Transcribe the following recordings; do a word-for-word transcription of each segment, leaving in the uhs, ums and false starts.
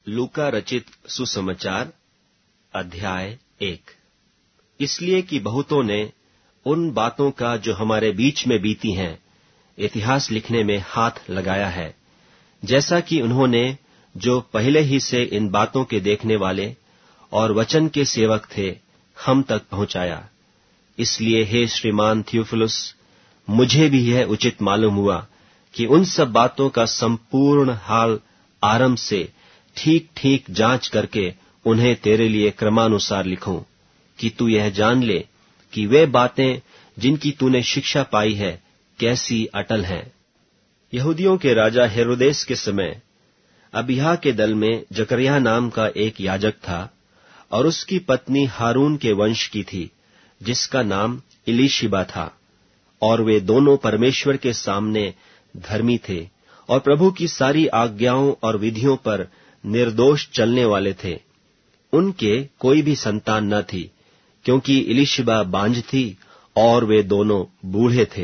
लूका रचित सुसमाचार अध्याय एक। इसलिए कि बहुतों ने उन बातों का जो हमारे बीच में बीती हैं इतिहास लिखने में हाथ लगाया है, जैसा कि उन्होंने जो पहले ही से इन बातों के देखने वाले और वचन के सेवक थे हम तक पहुंचाया। इसलिए हे श्रीमान थियोफिलुस, मुझे भी यह उचित मालूम हुआ कि उन सब बातों का संपूर्ण हाल आरंभ से ठीक ठीक जांच करके उन्हें तेरे लिए क्रमानुसार लिखूं, कि तू यह जान ले कि वे बातें जिनकी तूने शिक्षा पाई है कैसी अटल हैं। यहूदियों के राजा हेरोदेस के समय अबिय्याह के दल में जकरिया नाम का एक याजक था, और उसकी पत्नी हारून के वंश की थी, जिसका नाम इलीशिबा था। और वे दोनों परमेश्वर के सामने धर्मी थे और प्रभु की सारी आज्ञाओं और विधियों पर निर्दोष चलने वाले थे। उनके कोई भी संतान न थी, क्योंकि इलीशिबा बांझ थी और वे दोनों बूढ़े थे।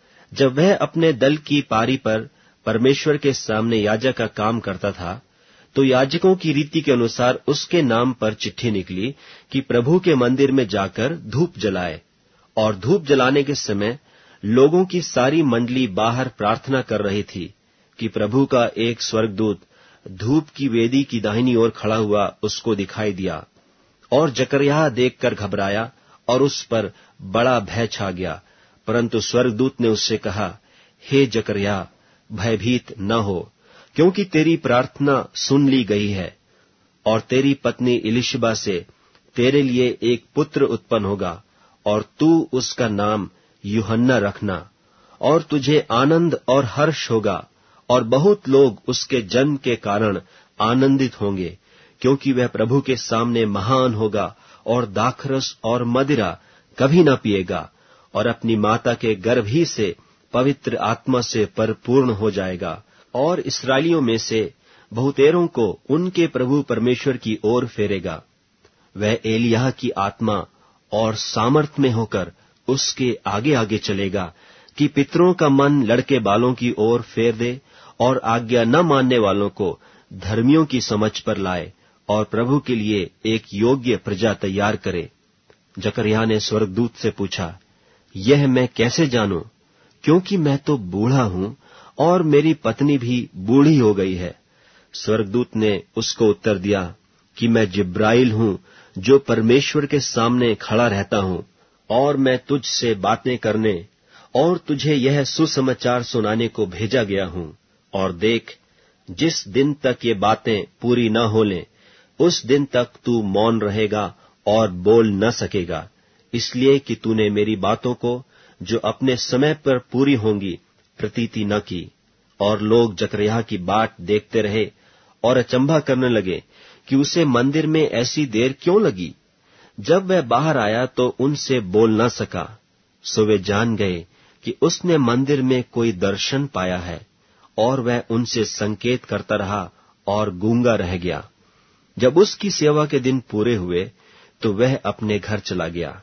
जब वह अपने दल की पारी पर परमेश्वर के सामने याजक का काम करता था, तो याजकों की रीति के अनुसार उसके नाम पर चिट्ठी निकली कि प्रभु के मंदिर में जाकर धूप जलाए। और धूप जलाने के समय लोगों की सारी मंडली बाहर प्रार्थना कर रही थी कि प्रभु का एक स्वर्गदूत धूप की वेदी की दाहिनी ओर खड़ा हुआ उसको दिखाई दिया। और जकरिया देखकर घबराया और उस पर बड़ा भय छा गया। परंतु स्वर्गदूत ने उससे कहा, हे जकरिया, भयभीत न हो, क्योंकि तेरी प्रार्थना सुन ली गई है, और तेरी पत्नी इलीशिबा से तेरे लिए एक पुत्र उत्पन्न होगा, और तू उसका नाम यूहन्ना रखना। और तुझे आनंद और हर्ष होगा, और बहुत लोग उसके जन्म के कारण आनंदित होंगे, क्योंकि वह प्रभु के सामने महान होगा और दाखरस और मदिरा कभी न पिएगा, और अपनी माता के गर्भ ही से पवित्र आत्मा से परिपूर्ण हो जाएगा। और इस्राएलियों में से बहुतेरों को उनके प्रभु परमेश्वर की ओर फेरेगा। वह एलिय्याह की आत्मा और सामर्थ में होकर उसके आगे आगे चलेगा, कि पितरों का मन लड़के बालों की ओर फेर दे, और आज्ञा न मानने वालों को धर्मियों की समझ पर लाए, और प्रभु के लिए एक योग्य प्रजा तैयार करे। जकरिया ने स्वर्गदूत से पूछा, यह मैं कैसे जानूं, क्योंकि मैं तो बूढ़ा हूं और मेरी पत्नी भी बूढ़ी हो गई है। स्वर्गदूत ने उसको उत्तर दिया कि मैं जिब्राइल हूं, जो परमेश्वर के सामने खड़ा रहता हूं, और मैं तुझ से बातें करने और तुझे यह सुसमाचार सुनाने को भेजा गया हूं। और देख, जिस दिन तक ये बातें पूरी न हो लें, उस दिन तक तू मौन रहेगा और बोल न सकेगा, इसलिए कि तूने मेरी बातों को जो अपने समय पर पूरी होंगी प्रतीति न की। और लोग जकरिया की बाट देखते रहे और अचंभा करने लगे कि उसे मंदिर में ऐसी देर क्यों लगी। जब वह बाहर आया तो उनसे बोल न सका, सो वे जान गए कि उसने मंदिर में कोई दर्शन पाया है, और वह उनसे संकेत करता रहा और गूंगा रह गया। जब उसकी सेवा के दिन पूरे हुए तो वह अपने घर चला गया।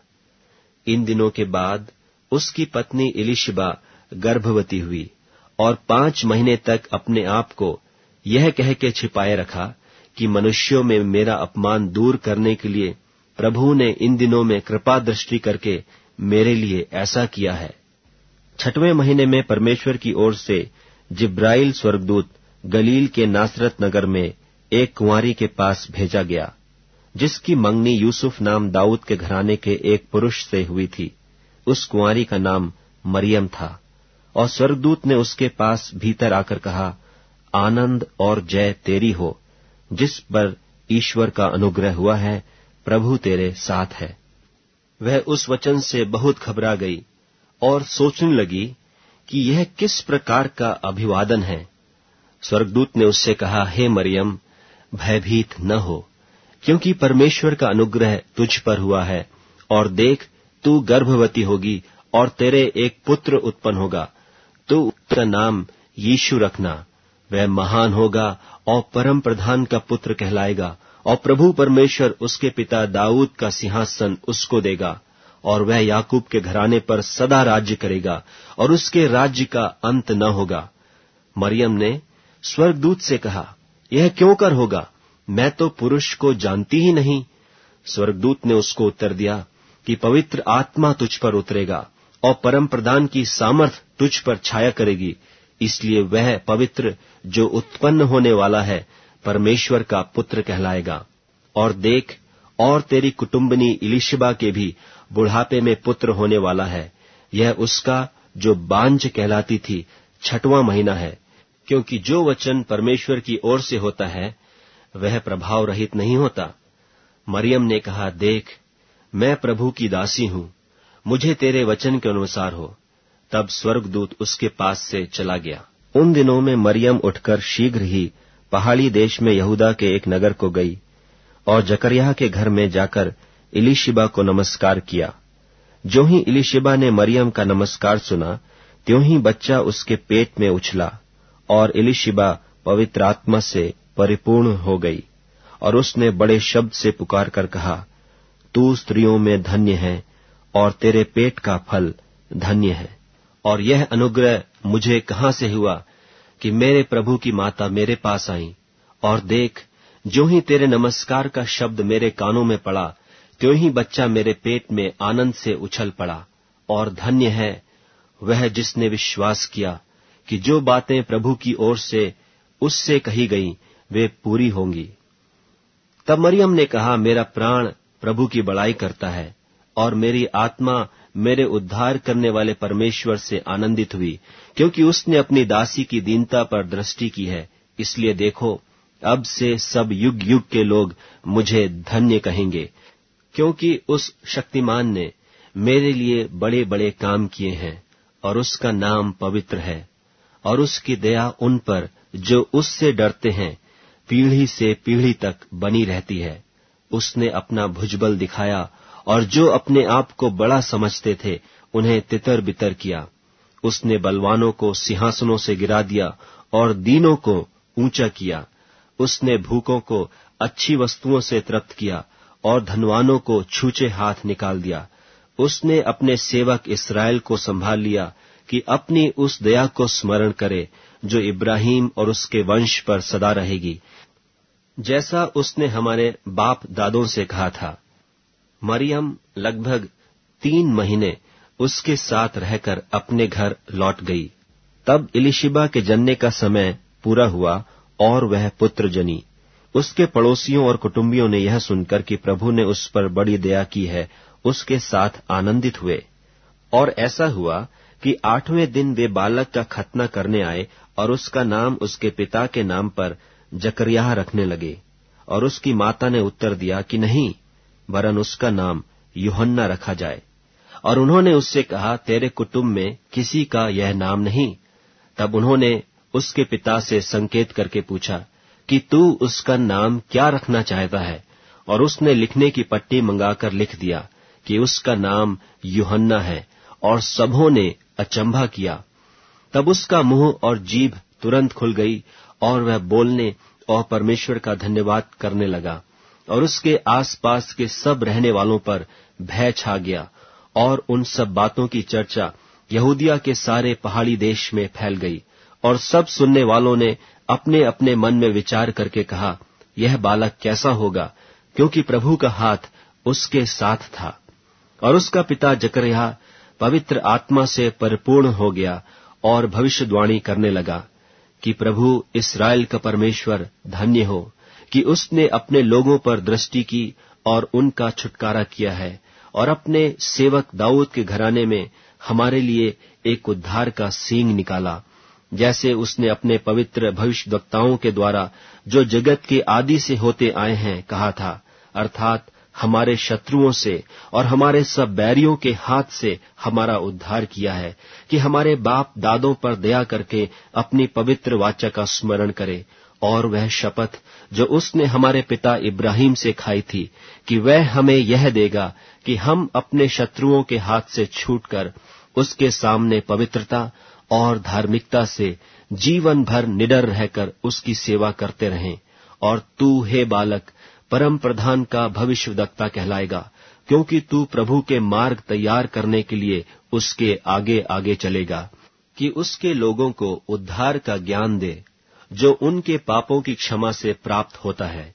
इन दिनों के बाद उसकी पत्नी इलीशिबा गर्भवती हुई, और पांच महीने तक अपने आप को यह कह के छिपाए रखा कि मनुष्यों में मेरा अपमान दूर करने के लिए प्रभु ने इन दिनों में कृपा दृष्टि करके मेरे लिए ऐसा किया है। छठवें महीने में परमेश्वर की ओर से जिब्राइल स्वर्गदूत गलील के नासरत नगर में एक कुंवारी के पास भेजा गया, जिसकी मंगनी यूसुफ नाम दाऊद के घराने के एक पुरुष से हुई थी। उस कुंवारी का नाम मरियम था। और स्वर्गदूत ने उसके पास भीतर आकर कहा, आनंद और जय तेरी हो, जिस पर ईश्वर का अनुग्रह हुआ है, प्रभु तेरे साथ है। वह उस वचन से बहुत घबरा गई और सोचने लगी कि यह किस प्रकार का अभिवादन है। स्वर्गदूत ने उससे कहा, हे मरियम, भयभीत न हो, क्योंकि परमेश्वर का अनुग्रह तुझ पर हुआ है। और देख, तू गर्भवती होगी और तेरे एक पुत्र उत्पन्न होगा। तू उसका नाम यीशु रखना। वह महान होगा और परम प्रधान का पुत्र कहलाएगा, और प्रभु परमेश्वर उसके पिता दाऊद का सिंहासन उसको देगा, और वह याकूब के घराने पर सदा राज्य करेगा, और उसके राज्य का अंत न होगा। मरियम ने स्वर्गदूत से कहा, यह क्यों कर होगा, मैं तो पुरुष को जानती ही नहीं। स्वर्गदूत ने उसको उत्तर दिया कि पवित्र आत्मा तुझ पर उतरेगा और परम प्रधान की सामर्थ तुझ पर छाया करेगी, इसलिए वह पवित्र जो उत्पन्न होने वाला है परमेश्वर का पुत्र कहलाएगा। और देख, और तेरी कुटुंबनी इलिशिबा के भी बुढ़ापे में पुत्र होने वाला है। यह उसका जो बांझ कहलाती थी छठवां महीना है, क्योंकि जो वचन परमेश्वर की ओर से होता है वह प्रभाव रहित नहीं होता। मरियम ने कहा, देख, मैं प्रभु की दासी हूं, मुझे तेरे वचन के अनुसार हो। तब स्वर्गदूत उसके पास से चला गया। उन दिनों में मरियम उठकर शीघ्र ही पहाड़ी देश में यहूदा के एक नगर को गई और जकरयाह के घर में जाकर इलिशिबा को नमस्कार किया। जो ही इलिशिबा ने मरियम का नमस्कार सुना, त्यों ही बच्चा उसके पेट में उछला और इलिशिबा पवित्र आत्मा से परिपूर्ण हो गई। और उसने बड़े शब्द से पुकार कर कहा, तू स्त्रियों में धन्य है और तेरे पेट का फल धन्य है। और यह अनुग्रह मुझे कहां से हुआ कि मेरे प्रभु की माता मेरे पास आई। और देख, जो ही तेरे नमस्कार का शब्द मेरे कानों में पड़ा, त्यों ही बच्चा मेरे पेट में आनंद से उछल पड़ा। और धन्य है वह जिसने विश्वास किया कि जो बातें प्रभु की ओर से उससे कही गईं वे पूरी होंगी। तब मरियम ने कहा, मेरा प्राण प्रभु की बड़ाई करता है और मेरी आत्मा मेरे उद्धार करने वाले परमेश्वर से आनंदित हुई, क्योंकि उसने अपनी दासी की दीनता पर दृष्टि की है। इसलिए देखो, अब से सब युग युग के लोग मुझे धन्य कहेंगे, क्योंकि उस शक्तिमान ने मेरे लिए बड़े बड़े काम किए हैं और उसका नाम पवित्र है। और उसकी दया उन पर जो उससे डरते हैं पीढ़ी से पीढ़ी तक बनी रहती है। उसने अपना भुजबल दिखाया और जो अपने आप को बड़ा समझते थे उन्हें तितर बितर किया। उसने बलवानों को सिंहासनों से गिरा दिया और दीनों को ऊंचा किया। उसने भूखों को अच्छी वस्तुओं से तृप्त किया और धनवानों को छूचे हाथ निकाल दिया। उसने अपने सेवक इस्राएल को संभाल लिया कि अपनी उस दया को स्मरण करे जो इब्राहिम और उसके वंश पर सदा रहेगी, जैसा उसने हमारे बाप दादों से कहा था। मरियम लगभग तीन महीने उसके साथ रहकर अपने घर लौट गई। तब इलिशिबा के जन्ने का समय पूरा हुआ और वह पुत्र जनी। उसके पड़ोसियों और कुटुंबियों ने यह सुनकर कि प्रभु ने उस पर बड़ी दया की है, उसके साथ आनंदित हुए। और ऐसा हुआ कि आठवें दिन वे बालक का खतना करने आए और उसका नाम उसके पिता के नाम पर जकरयाह रखने लगे। और उसकी माता ने उत्तर दिया कि नहीं, वरन उसका नाम यूहन्ना रखा जाए। और उन्होंने उससे कहा, तेरे कुटुंब में किसी का यह नाम नहीं। तब उन्होंने उसके पिता से संकेत करके पूछा कि तू उसका नाम क्या रखना चाहता है। और उसने लिखने की पट्टी मंगाकर लिख दिया कि उसका नाम यूहन्ना है। और सबों ने अचंभा किया। तब उसका मुंह और जीभ तुरंत खुल गई और वह बोलने और परमेश्वर का धन्यवाद करने लगा। और उसके आसपास के सब रहने वालों पर भय छा गया और उन सब बातों की चर्चा यहूदिया के सारे पहाड़ी देश में फैल गई। और सब सुनने वालों ने अपने अपने मन में विचार करके कहा, यह बालक कैसा होगा, क्योंकि प्रभु का हाथ उसके साथ था। और उसका पिता जकरयाह पवित्र आत्मा से परिपूर्ण हो गया और भविष्यवाणी करने लगा कि प्रभु इस्राएल का परमेश्वर धन्य हो कि उसने अपने लोगों पर दृष्टि की और उनका छुटकारा किया है और अपने सेवक दाऊद के घराने में हमारे लिए एक उद्धार का सींग निकाला, जैसे उसने अपने पवित्र भविष्यद्वक्ताओं के द्वारा जो जगत के आदि से होते आए हैं कहा था, अर्थात हमारे शत्रुओं से और हमारे सब बैरियों के हाथ से हमारा उद्धार किया है, कि हमारे बाप दादों पर दया करके अपनी पवित्र वाचा का स्मरण करे और वह शपथ जो उसने हमारे पिता इब्राहिम से खाई थी कि वह हमें यह देगा कि हम अपने शत्रुओं के हाथ से छूटकर उसके सामने पवित्रता और धार्मिकता से जीवन भर निडर रहकर उसकी सेवा करते रहें। और तू हे बालक परम प्रधान का भविष्यवक्ता कहलाएगा, क्योंकि तू प्रभु के मार्ग तैयार करने के लिए उसके आगे आगे चलेगा, कि उसके लोगों को उद्धार का ज्ञान दे जो उनके पापों की क्षमा से प्राप्त होता है,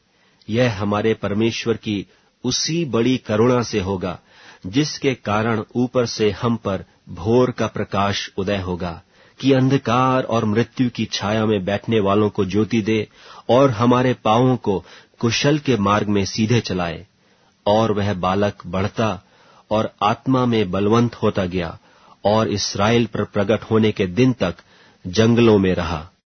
यह हमारे परमेश्वर की उसी बड़ी करुणा से होगा जिसके कारण ऊपर से हम पर भोर का प्रकाश उदय होगा, कि अंधकार और मृत्यु की छाया में बैठने वालों को ज्योति दे और हमारे पांवों को कुशल के मार्ग में सीधे चलाए। और वह बालक बढ़ता और आत्मा में बलवंत होता गया और इस्राएल पर प्रकट होने के दिन तक जंगलों में रहा।